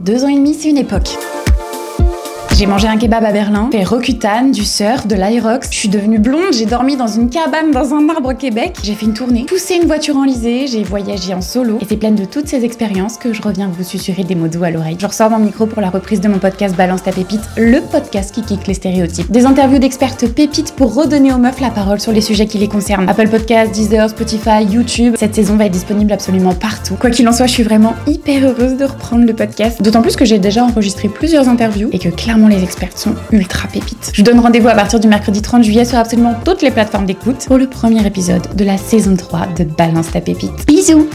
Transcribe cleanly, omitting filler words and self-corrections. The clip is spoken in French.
2 ans et demi, c'est une époque. J'ai mangé un kebab à Berlin, fait Rokutan, du surf, de l'Aerox. Je suis devenue blonde, j'ai dormi dans une cabane dans un arbre au Québec. J'ai fait une tournée, poussé une voiture enlisée, j'ai voyagé en solo. Et c'est pleine de toutes ces expériences que je reviens vous susurrer des mots doux à l'oreille. Je ressors mon micro pour la reprise de mon podcast Balance ta pépite, le podcast qui kick les stéréotypes. Des interviews d'expertes pépites pour redonner aux meufs la parole sur les sujets qui les concernent. Apple Podcasts, Deezer, Spotify, YouTube. Cette saison va être disponible absolument partout. Quoi qu'il en soit, je suis vraiment hyper heureuse de reprendre le podcast. D'autant plus que j'ai déjà enregistré plusieurs interviews et que clairement les experts sont ultra pépites. Je vous donne rendez-vous à partir du mercredi 30 juillet sur absolument toutes les plateformes d'écoute pour le premier épisode de la saison 3 de Balance ta pépite. Bisous!